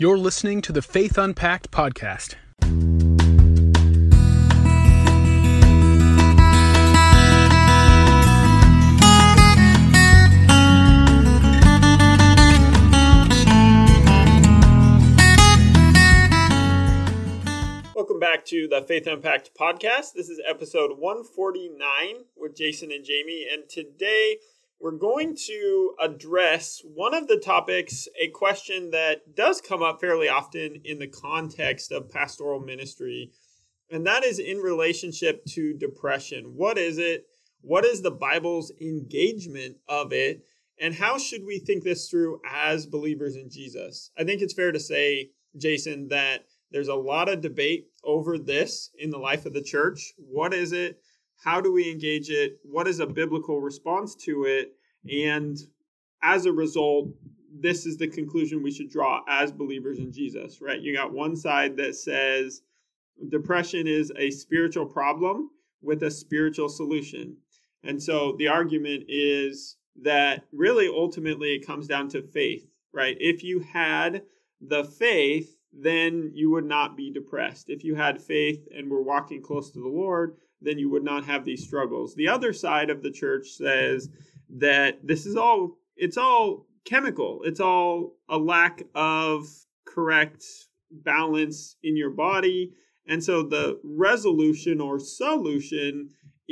You're listening to the Faith Unpacked podcast. Welcome back to the Faith Unpacked podcast. This is episode 149 with Jason and Jamie, and today we're going to address one of the topics, a question that does come up fairly often in the context of pastoral ministry, and that is in relationship to depression. What is it? What is the Bible's engagement of it? And how should we think this through as believers in Jesus? I think it's fair to say, Jason, that there's a lot of debate over this in the life of the church. What is it? How do we engage it? What is a biblical response to it? And as a result, this is the conclusion we should draw as believers in Jesus, right? You got one side that says depression is a spiritual problem with a spiritual solution. And so the argument is that really ultimately it comes down to faith, right? If you had the faith, then you would not be depressed. If you had faith and were walking close to the Lord, then you would not have these struggles. The other side of the church says that it's all chemical. It's all a lack of correct balance in your body. And so the resolution or solution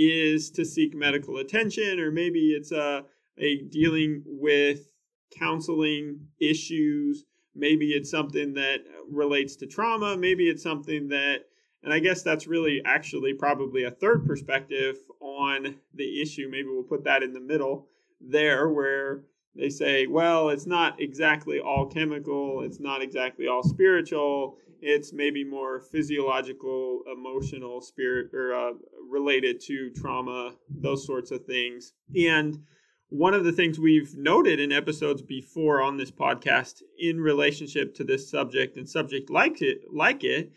is to seek medical attention, or maybe it's a dealing with counseling issues. Maybe it's something that relates to trauma. Maybe it's something that, and I guess that's really actually probably a third perspective on the issue. Maybe we'll put that in the middle there, where they say, well, it's not exactly all chemical. It's not exactly all spiritual. It's maybe more physiological, emotional, spirit, or related to trauma, those sorts of things. And one of the things we've noted in episodes before on this podcast in relationship to this subject and subject like it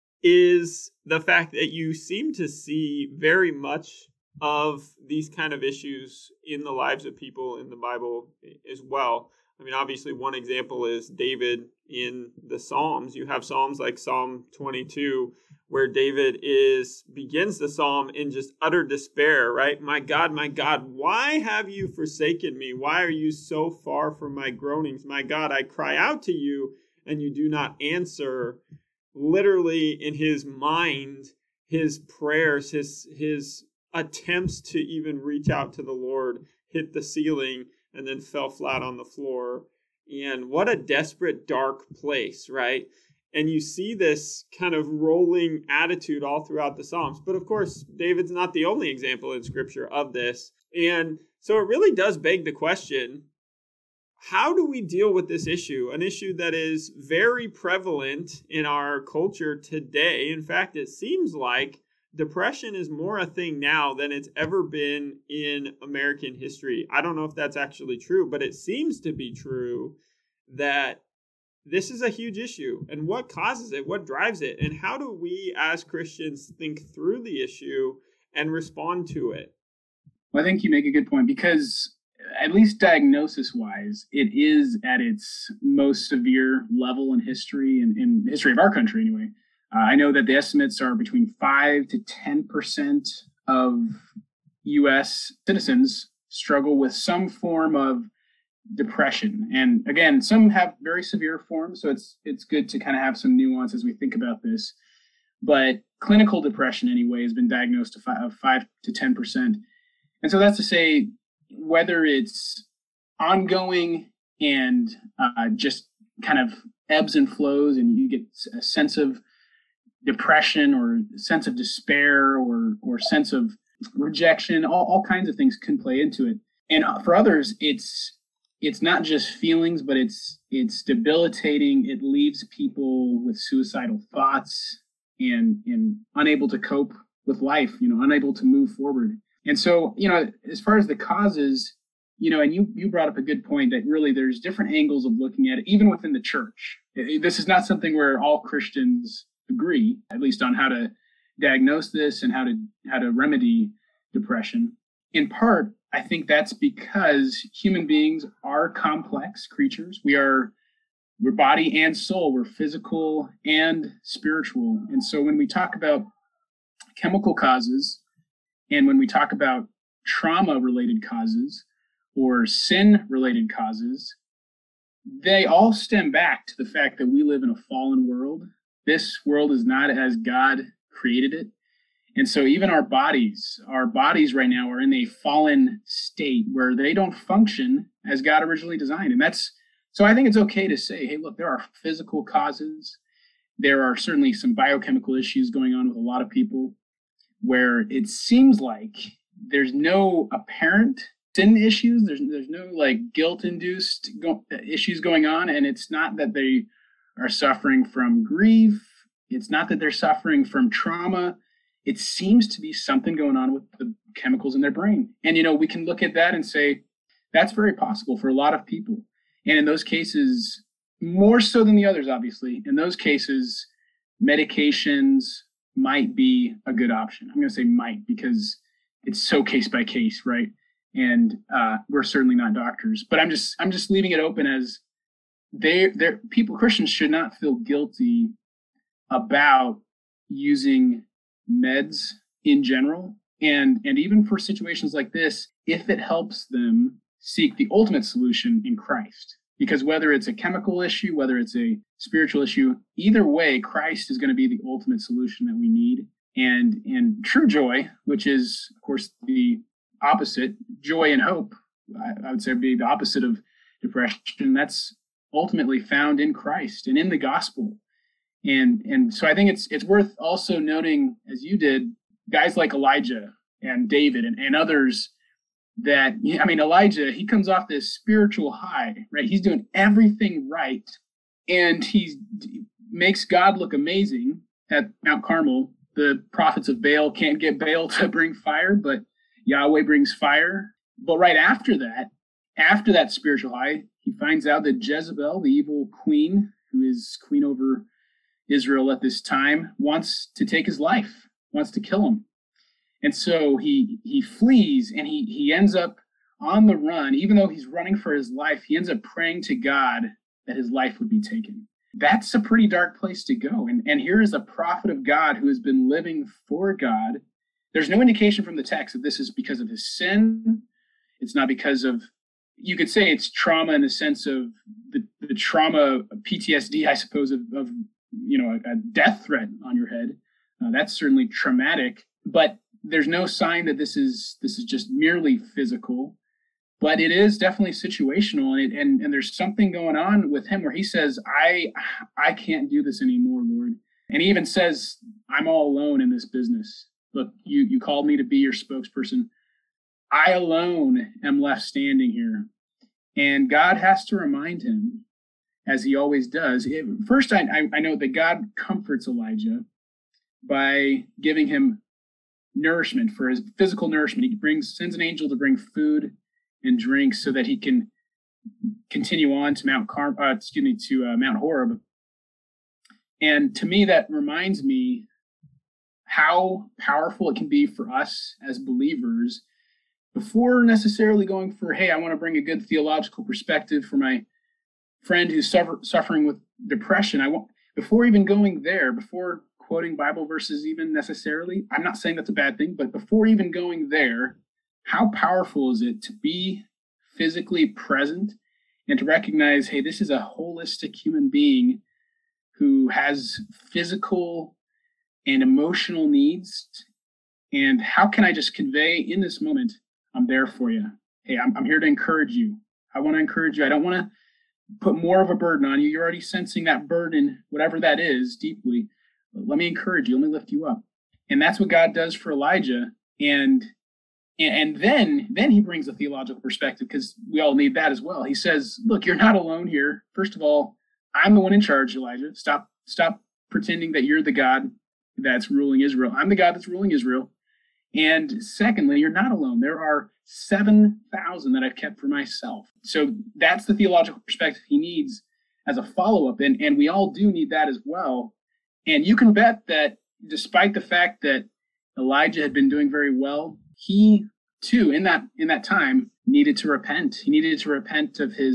is the fact that you seem to see very much of these kind of issues in the lives of people in the Bible as well. I mean, obviously, one example is David in the Psalms. You have Psalms like Psalm 22, where David begins the psalm in just utter despair, right? My God, why have you forsaken me? Why are you so far from my groanings? My God, I cry out to you, and you do not answer. Literally, in his mind, his prayers, his attempts to even reach out to the Lord hit the ceiling and then fell flat on the floor. And what a desperate, dark place, right? And you see this kind of rolling attitude all throughout the Psalms. But of course, David's not the only example in Scripture of this. And so it really does beg the question, how do we deal with this issue? An issue that is very prevalent in our culture today. In fact, it seems like depression is more a thing now than it's ever been in American history. I don't know if that's actually true, but it seems to be true that this is a huge issue. And what causes it? What drives it? And how do we as Christians think through the issue and respond to it? Well, I think you make a good point, because at least diagnosis-wise, it is at its most severe level in history, in the history of our country anyway. I know that the estimates are between 5 to 10% of U.S. citizens struggle with some form of depression. And again, some have very severe forms, so it's good to kind of have some nuance as we think about this. But clinical depression anyway has been diagnosed to 5 to 10%. And so that's to say, whether it's ongoing and just kind of ebbs and flows, and you get a sense of depression or sense of despair or sense of rejection, all kinds of things can play into it. And for others, it's not just feelings, but it's debilitating. It leaves people with suicidal thoughts and unable to cope with life, unable to move forward. And so, as far as the causes, and you brought up a good point that really there's different angles of looking at it, even within the church. This is not something where all Christians agree, at least on how to diagnose this and how to remedy depression. In part, I think that's because human beings are complex creatures. We are We're body and soul. We're physical and spiritual. And so when we talk about chemical causes and when we talk about trauma-related causes or sin-related causes, they all stem back to the fact that we live in a fallen world. This world is not as God created it. And so even our bodies right now are in a fallen state where they don't function as God originally designed. And so I think it's okay to say, hey, look, there are physical causes. There are certainly some biochemical issues going on with a lot of people where it seems like there's no apparent sin issues. There's no like guilt-induced issues going on. And it's not that they are suffering from grief. It's not that they're suffering from trauma. It seems to be something going on with the chemicals in their brain. And, we can look at that and say, that's very possible for a lot of people. And in those cases, more so than the others, obviously, in those cases, medications might be a good option. I'm going to say might because it's so case by case, right? And we're certainly not doctors, but I'm just leaving it open as Christians should not feel guilty about using meds in general. And even for situations like this, if it helps them seek the ultimate solution in Christ. Because whether it's a chemical issue, whether it's a spiritual issue, either way, Christ is going to be the ultimate solution that we need. And true joy, which is, of course, the opposite, joy and hope, I would say would be the opposite of depression. That's ultimately found in Christ and in the gospel. And so I think it's worth also noting, as you did, guys like Elijah and David and others that, Elijah, he comes off this spiritual high, right? He's doing everything right. And he makes God look amazing at Mount Carmel. The prophets of Baal can't get Baal to bring fire, but Yahweh brings fire. But right after that spiritual high, he finds out that Jezebel, the evil queen, who is queen over Israel at this time, wants to take his life, wants to kill him. And so he flees and he ends up on the run. Even though he's running for his life, he ends up praying to God that his life would be taken. That's a pretty dark place to go. And here is a prophet of God who has been living for God. There's no indication from the text that this is because of his sin. It's not because of, you could say it's trauma in the sense of the trauma, PTSD, I suppose, of a death threat on your head. That's certainly traumatic, but there's no sign that this is just merely physical, but it is definitely situational. And there's something going on with him where he says, I can't do this anymore, Lord. And he even says, I'm all alone in this business. Look, you called me to be your spokesperson. I alone am left standing here. And God has to remind him, as he always does. First, I know that God comforts Elijah by giving him nourishment, for his physical nourishment. He sends an angel to bring food and drink so that he can continue on to Mount Horeb. And to me, that reminds me how powerful it can be for us as believers before necessarily going for, hey, I want to bring a good theological perspective for my friend who's suffering with depression. Before even going there, before quoting Bible verses even necessarily, I'm not saying that's a bad thing, but before even going there, how powerful is it to be physically present and to recognize, hey, this is a holistic human being who has physical and emotional needs. And how can I just convey in this moment, I'm there for you. Hey, I'm here to encourage you. I want to encourage you. I don't want to put more of a burden on you. You're already sensing that burden, whatever that is, deeply. But let me encourage you. Let me lift you up. And that's what God does for Elijah. And then he brings a theological perspective, because we all need that as well. He says, look, you're not alone here. First of all, I'm the one in charge, Elijah. Stop pretending that you're the God that's ruling Israel. I'm the God that's ruling Israel. And secondly, you're not alone. There are 7,000 that I've kept for myself. So that's the theological perspective he needs as a follow-up. And we all do need that as well. And you can bet that despite the fact that Elijah had been doing very well, he too, in that time, needed to repent. He needed to repent of his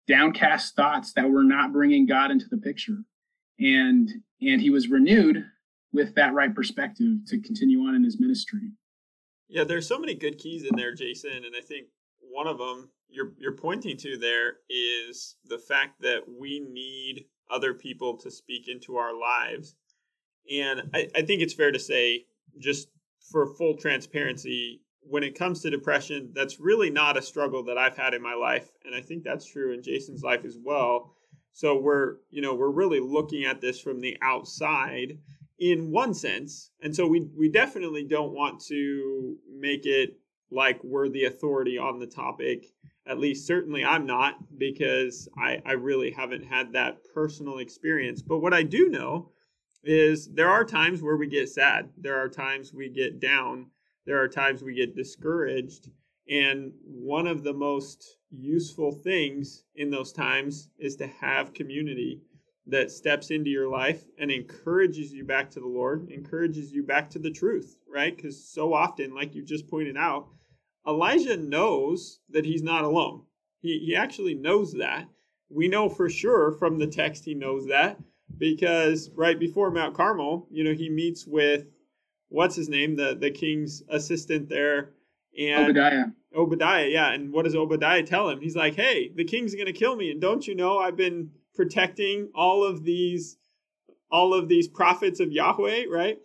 downcast thoughts that were not bringing God into the picture. And he was renewed with that right perspective to continue on in his ministry. Yeah, there's so many good keys in there, Jason, and I think one of them you're pointing to there is the fact that we need other people to speak into our lives. And I think it's fair to say, just for full transparency, when it comes to depression, that's really not a struggle that I've had in my life. And I think that's true in Jason's life as well. So we're really looking at this from the outside in one sense. And so we definitely don't want to make it like we're the authority on the topic. At least certainly I'm not, because I really haven't had that personal experience. But what I do know is there are times where we get sad. There are times we get down. There are times we get discouraged. And one of the most useful things in those times is to have community that steps into your life and encourages you back to the Lord, encourages you back to the truth, right? Because so often, like you just pointed out, Elijah knows that he's not alone. He actually knows that. We know for sure from the text he knows that, because right before Mount Carmel, he meets with, what's his name, the king's assistant there. And Obadiah, yeah. And what does Obadiah tell him? He's like, hey, the king's going to kill me. And don't you know I've been protecting all of these prophets of Yahweh, right?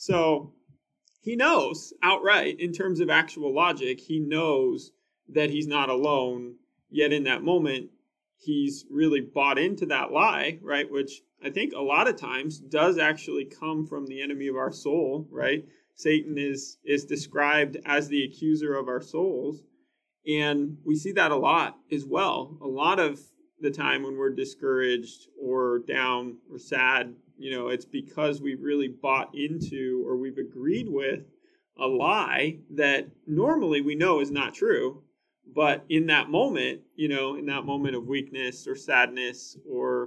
So he knows outright, in terms of actual logic, he knows that he's not alone. Yet in that moment, he's really bought into that lie, right? Which I think a lot of times does actually come from the enemy of our soul, right? Satan is described as the accuser of our souls. And we see that a lot as well. A lot of the time when we're discouraged or down or sad, it's because we've really bought into, or we've agreed with, a lie that normally we know is not true. But in that moment, in that moment of weakness or sadness or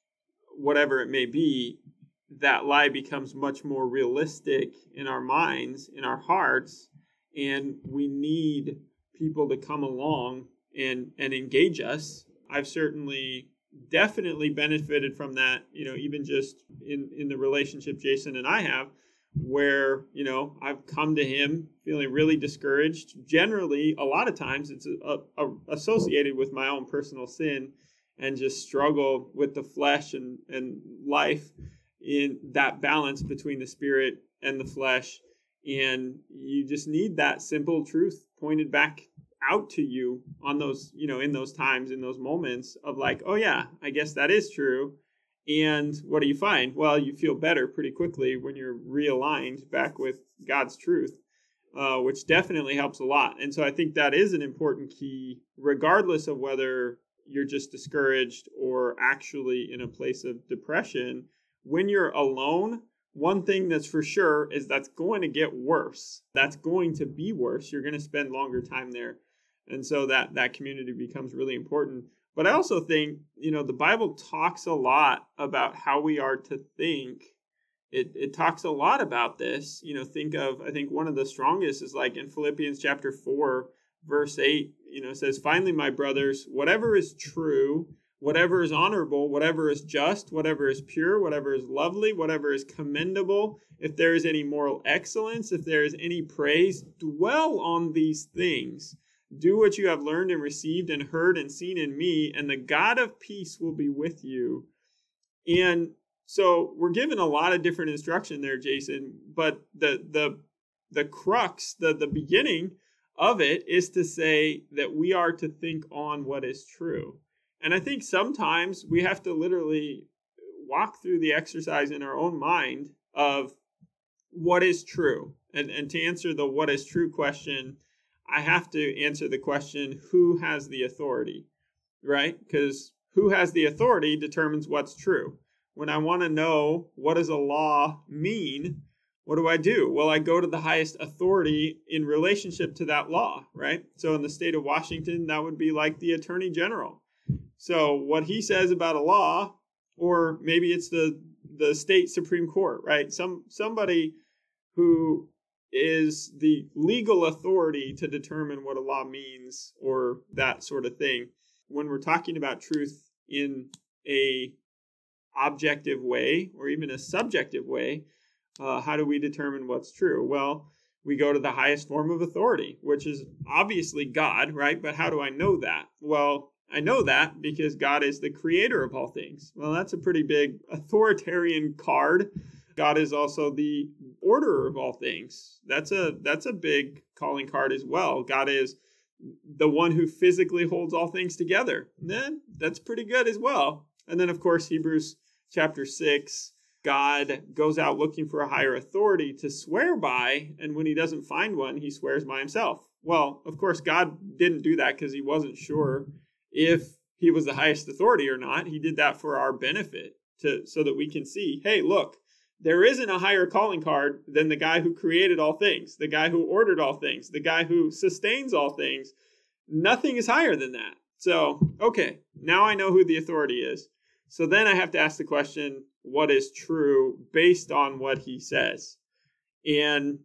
whatever it may be, that lie becomes much more realistic in our minds, in our hearts, and we need people to come along and engage us. I've certainly definitely benefited from that, even just in the relationship Jason and I have, where, I've come to him feeling really discouraged. Generally, a lot of times it's associated with my own personal sin and just struggle with the flesh and life, in that balance between the spirit and the flesh. And you just need that simple truth pointed back out to you on those, in those times, in those moments of like, oh yeah, I guess that is true. And what do you find? Well, you feel better pretty quickly when you're realigned back with God's truth, which definitely helps a lot. And so I think that is an important key, regardless of whether you're just discouraged or actually in a place of depression. When you're alone, one thing that's for sure is that's going to get worse. That's going to be worse. You're going to spend longer time there. And so that community becomes really important. But I also think, the Bible talks a lot about how we are to think. It talks a lot about this. I think one of the strongest is like in Philippians chapter 4, verse 8, it says, finally, my brothers, whatever is true, whatever is honorable, whatever is just, whatever is pure, whatever is lovely, whatever is commendable, if there is any moral excellence, if there is any praise, dwell on these things. Do what you have learned and received and heard and seen in me, and the God of peace will be with you. And so we're given a lot of different instruction there, Jason, but the crux, the beginning of it is to say that we are to think on what is true. And I think sometimes we have to literally walk through the exercise in our own mind of what is true. And to answer the what is true question, I have to answer the question, who has the authority, right? Because who has the authority determines what's true. When I want to know what does a law mean, what do? Well, I go to the highest authority in relationship to that law, right? So in the state of Washington, that would be like the Attorney General. So what he says about a law, or maybe it's the state Supreme Court, right? Somebody who is the legal authority to determine what a law means or that sort of thing. when we're talking about truth in a objective way or even a subjective way, how do we determine what's true? Well, we go to the highest form of authority, which is obviously God, right? But how do I know that? Well, I know that because God is the creator of all things. Well, that's a pretty big authoritarian card. God is also the orderer of all things. That's a big calling card as well. God is the one who physically holds all things together. Then that's pretty good as well. And then, of course, Hebrews chapter 6, God goes out looking for a higher authority to swear by, and when he doesn't find one, he swears by himself. Well, of course, God didn't do that because he wasn't sure if he was the highest authority or not. He did that for our benefit, so that we can see, hey, look, there isn't a higher calling card than the guy who created all things, the guy who ordered all things, the guy who sustains all things. Nothing is higher than that. So, okay, now I know who the authority is. So then I have to ask the question, what is true based on what he says? And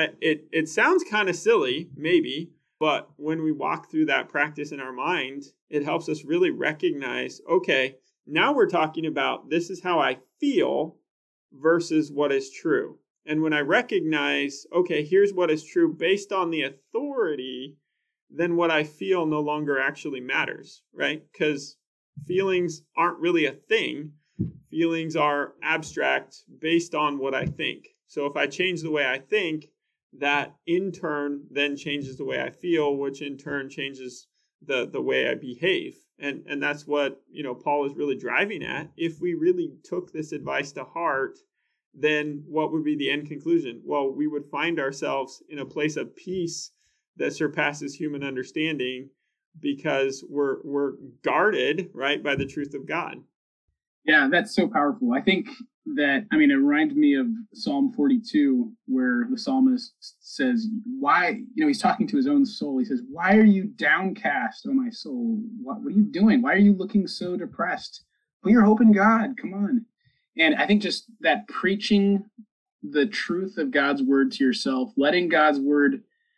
it sounds kind of silly, maybe, but when we walk through that practice in our mind, it helps us really recognize, okay, now we're talking about this is how I feel versus what is true. And when I recognize, okay, here's what is true based on the authority, then what I feel no longer actually matters, right? Because feelings aren't really a thing. Feelings are abstract based on what I think. So if I change the way I think, that in turn then changes the way I feel, which in turn changes the way I behave. And that's what, Paul is really driving at. If we really took this advice to heart, then what would be the end conclusion? Well, we would find ourselves in a place of peace that surpasses human understanding because we're guarded, right, by the truth of God. Yeah, that's so powerful. I think that, it reminds me of Psalm 42, where the psalmist says, why, he's talking to his own soul. He says, why are you downcast, O my soul? What are you doing? Why are you looking so depressed? Put your hope in God. Come on. And I think just that preaching the truth of God's word to yourself, letting God's word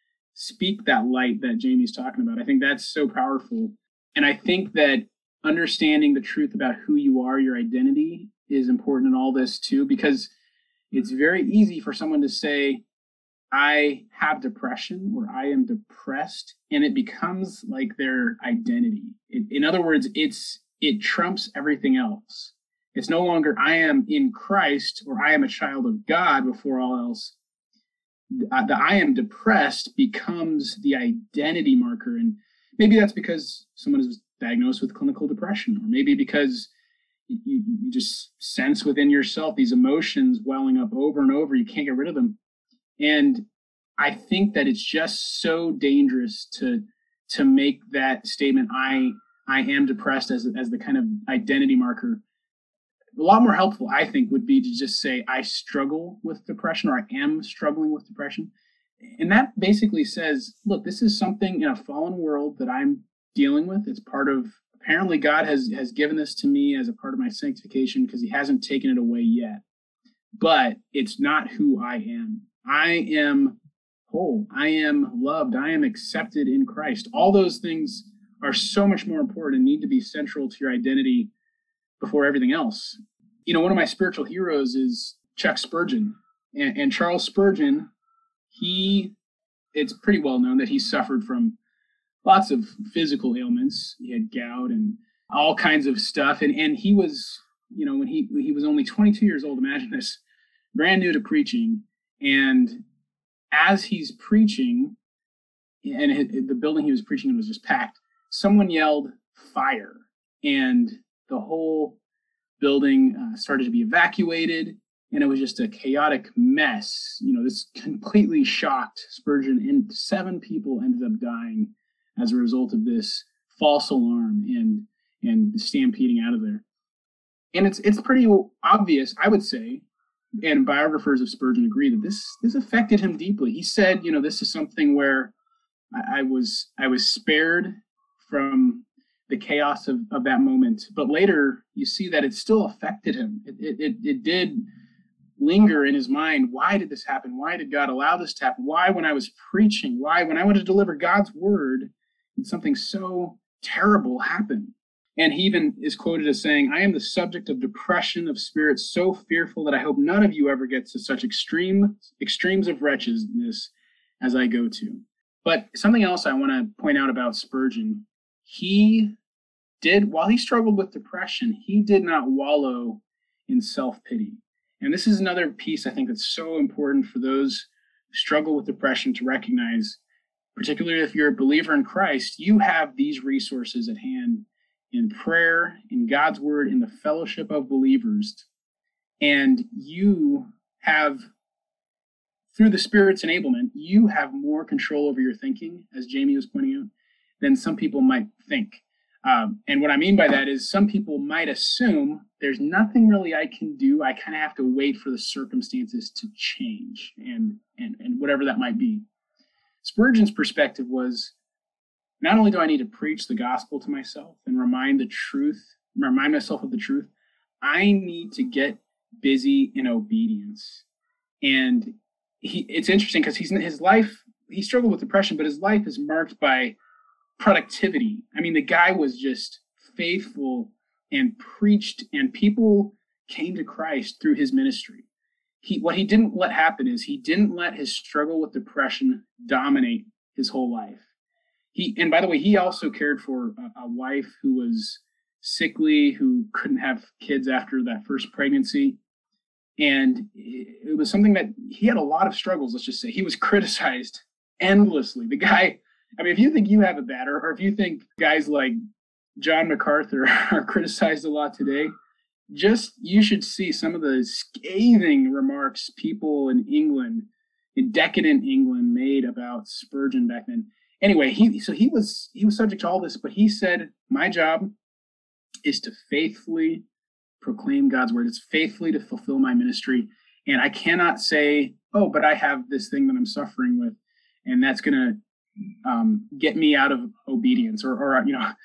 speak that light that Jamie's talking about, I think that's so powerful. And I think that understanding the truth about who you are, your identity, is important in all this too, because it's very easy for someone to say, I have depression or I am depressed, and it becomes like their identity. In other words, it trumps everything else. It's no longer I am in Christ or I am a child of God before all else. The I am depressed becomes the identity marker. And maybe that's because someone is diagnosed with clinical depression, or maybe because you just sense within yourself these emotions welling up over and over. You can't get rid of them. And I think that it's just so dangerous to make that statement, I am depressed, as the kind of identity marker. A lot more helpful, I think, would be to just say, I struggle with depression, or I am struggling with depression. And that basically says, look, this is something in a fallen world that I'm dealing with. It's part of, apparently God has given this to me as a part of my sanctification because he hasn't taken it away yet. But it's not who I am. I am whole. I am loved. I am accepted in Christ. All those things are so much more important and need to be central to your identity before everything else. One of my spiritual heroes is Chuck Spurgeon. And Charles Spurgeon, it's pretty well known that he suffered from lots of physical ailments. He had gout and all kinds of stuff. And he was, when he was only 22 years old, imagine this, brand new to preaching. And as he's preaching, and the building he was preaching in was just packed, someone yelled, fire. And the whole building started to be evacuated, and it was just a chaotic mess. This completely shocked Spurgeon, and 7 people ended up dying as a result of this false alarm and stampeding out of there. And it's pretty obvious, I would say, and biographers of Spurgeon agree, that this affected him deeply. He said, this is something where I was spared from the chaos of that moment. But later, you see that it still affected him. It did linger in his mind. Why did this happen? Why did God allow this to happen? Why, when I was preaching, when I wanted to deliver God's word, and something so terrible happen. And he even is quoted as saying, "I am the subject of depression of spirit so fearful that I hope none of you ever gets to such extremes of wretchedness as I go to." But something else I want to point out about Spurgeon, while he struggled with depression, he did not wallow in self-pity. And this is another piece I think that's so important for those who struggle with depression to recognize, particularly if you're a believer in Christ, you have these resources at hand in prayer, in God's word, in the fellowship of believers. And you have, through the Spirit's enablement, you have more control over your thinking, as Jamie was pointing out, than some people might think. And what I mean by that is some people might assume there's nothing really I can do. I kind of have to wait for the circumstances to change and whatever that might be. Spurgeon's perspective was, not only do I need to preach the gospel to myself and remind myself of the truth, I need to get busy in obedience. And it's interesting because his life, he struggled with depression, but his life is marked by productivity. I mean, the guy was just faithful and preached, and people came to Christ through his ministry. What he didn't let happen is he didn't let his struggle with depression dominate his whole life. And by the way, he also cared for a wife who was sickly, who couldn't have kids after that first pregnancy. And it was something that he had a lot of struggles, let's just say. He was criticized endlessly. The guy, I mean, if you think you have it bad, or if you think guys like John MacArthur are criticized a lot today, you should see some of the scathing remarks people in England, in decadent England, made about Spurgeon back then. Anyway, he was subject to all this, but he said, my job is to faithfully proclaim God's word. It's faithfully to fulfill my ministry. And I cannot say, oh, but I have this thing that I'm suffering with, and that's going to get me out of obedience or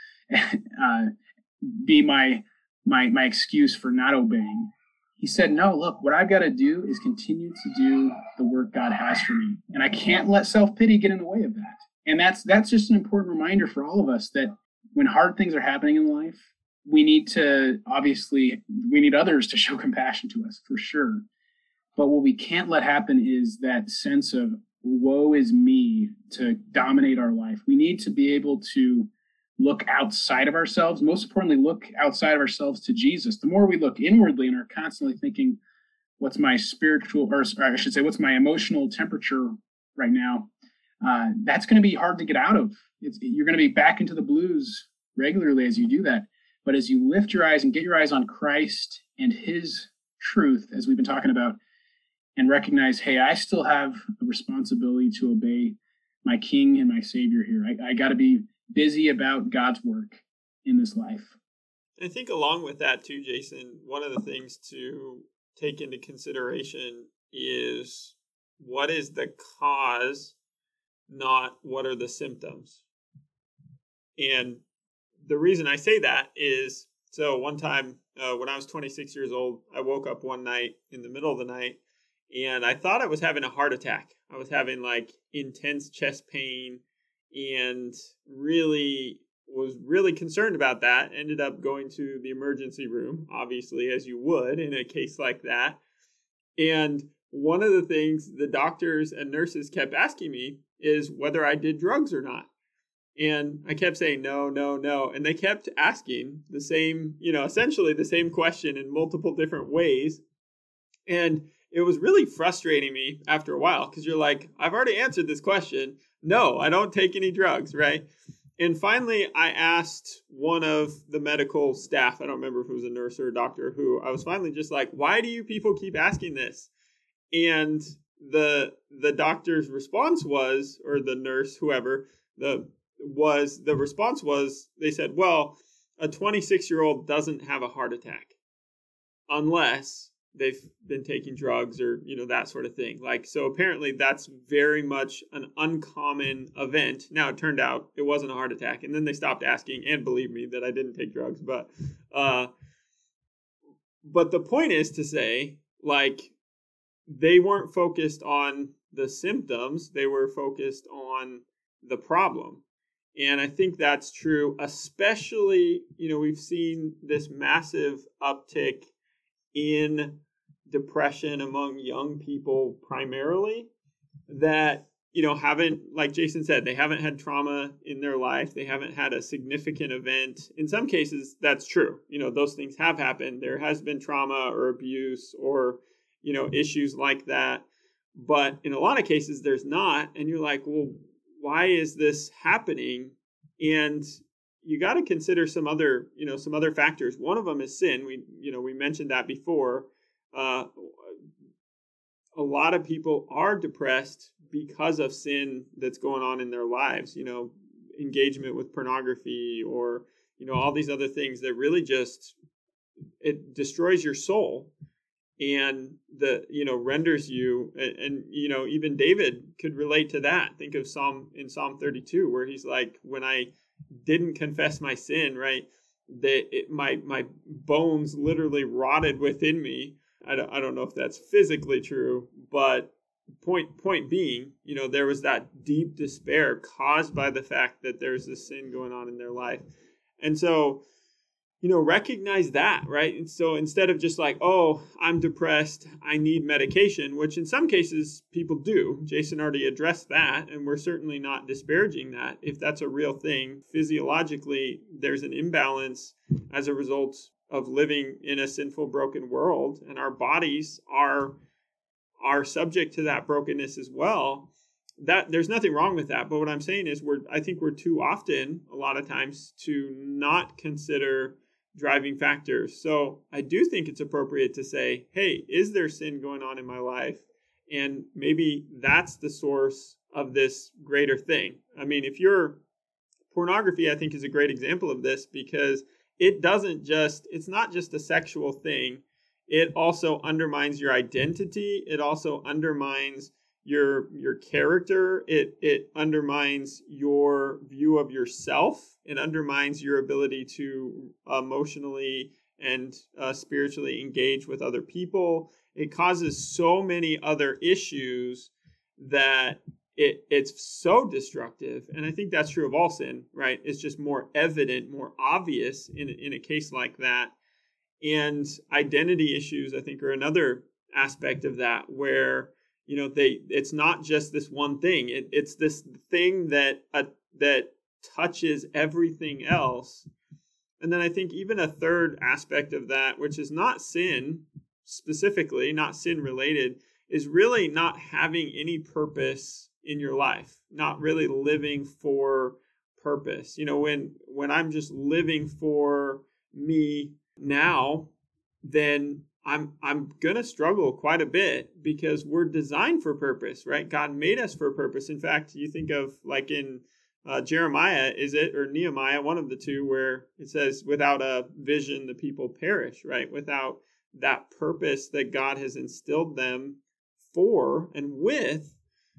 be my excuse for not obeying. He said, no, look, what I've got to do is continue to do the work God has for me. And I can't let self-pity get in the way of that. And that's just an important reminder for all of us that when hard things are happening in life, we need others to show compassion to us, for sure. But what we can't let happen is that sense of woe is me to dominate our life. We need to be able to look outside of ourselves. Most importantly, look outside of ourselves to Jesus. The more we look inwardly and are constantly thinking, what's my what's my emotional temperature right now? That's going to be hard to get out of. You're going to be back into the blues regularly as you do that. But as you lift your eyes and get your eyes on Christ and his truth, as we've been talking about, and recognize, hey, I still have a responsibility to obey my King and my Savior here. I got to be busy about God's work in this life. I think along with that too, Jason, one of the things to take into consideration is what is the cause, not what are the symptoms. And the reason I say that is, so one time when I was 26 years old, I woke up one night in the middle of the night and I thought I was having a heart attack. I was having like intense chest pain and was really concerned about that. Ended up going to the emergency room, obviously, as you would in a case like that. And one of the things the doctors and nurses kept asking me is whether I did drugs or not. And I kept saying, no. And they kept asking the same, essentially the same question in multiple different ways. And it was really frustrating me after a while because you're like, I've already answered this question. No, I don't take any drugs, right? And finally, I asked one of the medical staff, I don't remember if it was a nurse or a doctor, who I was finally just like, why do you people keep asking this? And the doctor's response was, or the nurse, whoever, the response was, they said, well, a 26-year-old doesn't have a heart attack unless they've been taking drugs or, that sort of thing. Like, so apparently that's very much an uncommon event. Now, it turned out it wasn't a heart attack. And then they stopped asking and believed me that I didn't take drugs. But the point is to say, like, they weren't focused on the symptoms. They were focused on the problem. And I think that's true, especially, we've seen this massive uptick in depression among young people primarily that, haven't, like Jason said, they haven't had trauma in their life. They haven't had a significant event. In some cases, that's true. Those things have happened. There has been trauma or abuse or, issues like that. But in a lot of cases, there's not. And you're like, well, why is this happening? And you got to consider some other factors. One of them is sin. We mentioned that before. A lot of people are depressed because of sin that's going on in their lives, engagement with pornography or, all these other things that really it destroys your soul and renders you. And even David could relate to that. Think of Psalm 32, where he's like, when I didn't confess my sin, right, my bones literally rotted within me. I don't know if that's physically true, but point being, there was that deep despair caused by the fact that there's this sin going on in their life. And so, recognize that, right? And so instead of just like, oh, I'm depressed, I need medication, which in some cases people do. Jason already addressed that, and we're certainly not disparaging that. If that's a real thing, physiologically, there's an imbalance as a result of living in a sinful, broken world, and our bodies are subject to that brokenness as well. That there's nothing wrong with that. But what I'm saying is I think we're too often, a lot of times, to not consider driving factors. So I do think it's appropriate to say, hey, is there sin going on in my life? And maybe that's the source of this greater thing. I mean, pornography, I think, is a great example of this, because it's not just a sexual thing. It also undermines your identity. It also undermines your character. It undermines your view of yourself. It undermines your ability to emotionally and spiritually engage with other people. It causes so many other issues that it's so destructive. And I think that's true of all sin, right? It's just more evident, more obvious in a case like that. And identity issues, I think, are another aspect of that, where it's not just this one thing. It's this thing that touches everything else. And then I think even a third aspect of that, which is not sin specifically, not sin related, is really not having any purpose in your life, not really living for purpose. When I'm just living for me now, then I'm going to struggle quite a bit, because we're designed for purpose, right? God made us for a purpose. In fact, you think of like in Jeremiah, or Nehemiah, one of the two, where it says, without a vision, the people perish, right? Without that purpose that God has instilled them for and with,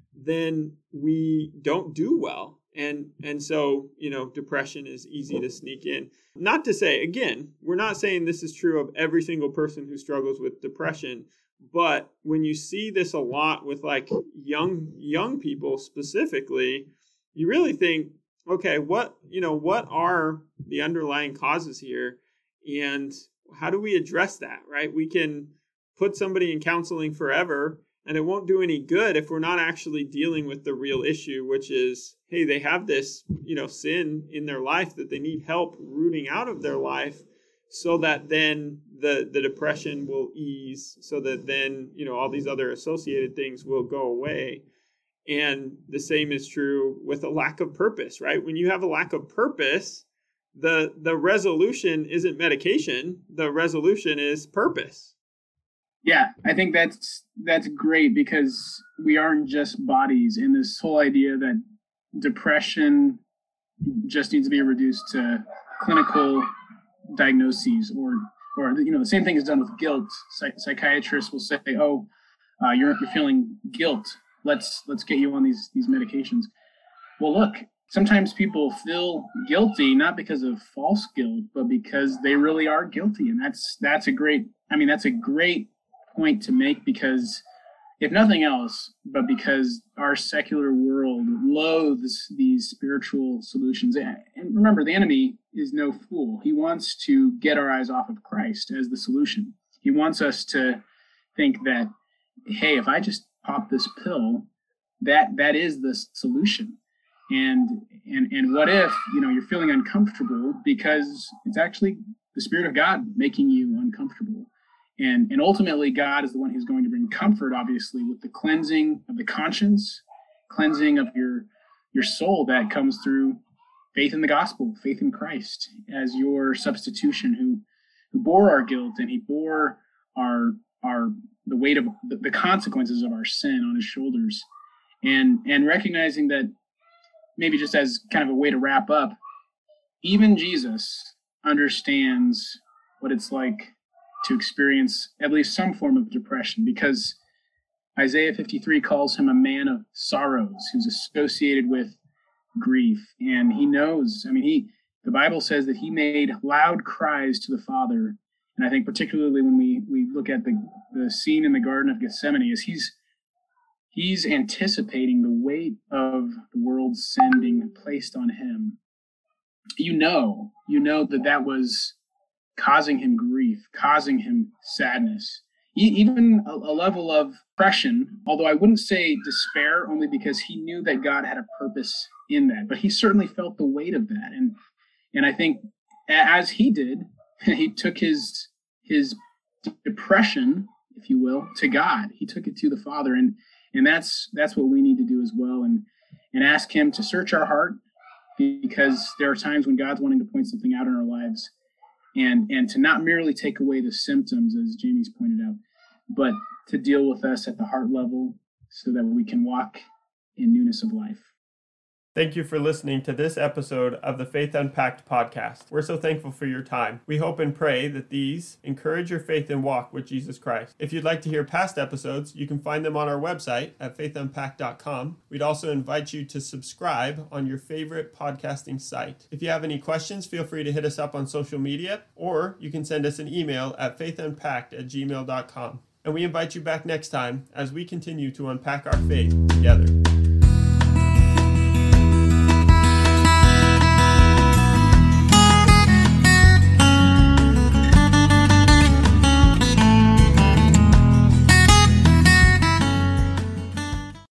then we don't do well. And so, depression is easy to sneak in. Not to say, again, we're not saying this is true of every single person who struggles with depression, but when you see this a lot with like young people specifically, you really think, okay, what are the underlying causes here, and how do we address that, right? We can put somebody in counseling forever, and it won't do any good if we're not actually dealing with the real issue, which is, hey, they have this, sin in their life that they need help rooting out of their life, so that then the depression will ease, so that then, all these other associated things will go away. And the same is true with a lack of purpose, right? When you have a lack of purpose, the resolution isn't medication. The resolution is purpose. Yeah, I think that's great, because we aren't just bodies, and this whole idea that depression just needs to be reduced to clinical diagnoses, or the same thing is done with guilt. Psychiatrists will say, oh, you're feeling guilt. Let's get you on these medications. Well, look, sometimes people feel guilty not because of false guilt, but because they really are guilty, and that's a great point to make, because if nothing else, but because our secular world loathes these spiritual solutions. And remember, the enemy is no fool. He wants to get our eyes off of Christ as the solution. He wants us to think that, hey, if I just pop this pill, that is the solution. And what if, you're feeling uncomfortable because it's actually the Spirit of God making you uncomfortable. And ultimately, God is the one who's going to bring comfort, obviously, with the cleansing of the conscience, cleansing of your soul that comes through faith in the gospel, faith in Christ as your substitution, who bore our guilt, and he bore the weight of the consequences of our sin on his shoulders. And recognizing that, maybe just as kind of a way to wrap up, even Jesus understands what it's like to experience at least some form of depression, because Isaiah 53 calls him a man of sorrows who's associated with grief. And he knows, the Bible says that he made loud cries to the Father. And I think particularly when we look at the scene in the Garden of Gethsemane, is he's anticipating the weight of the world's sin being placed on him. You know that was causing him grief, causing him sadness, even a level of depression, although I wouldn't say despair, only because he knew that God had a purpose in that. But he certainly felt the weight of that. And I think as he did, he took his depression, if you will, to God. He took it to the Father. And that's what we need to do as well. And ask him to search our heart, because there are times when God's wanting to point something out in our lives. And to not merely take away the symptoms, as Jamie's pointed out, but to deal with us at the heart level so that we can walk in newness of life. Thank you for listening to this episode of the Faith Unpacked podcast. We're so thankful for your time. We hope and pray that these encourage your faith and walk with Jesus Christ. If you'd like to hear past episodes, you can find them on our website at faithunpacked.com. We'd also invite you to subscribe on your favorite podcasting site. If you have any questions, feel free to hit us up on social media, or you can send us an email at faithunpacked@gmail.com. And we invite you back next time as we continue to unpack our faith together.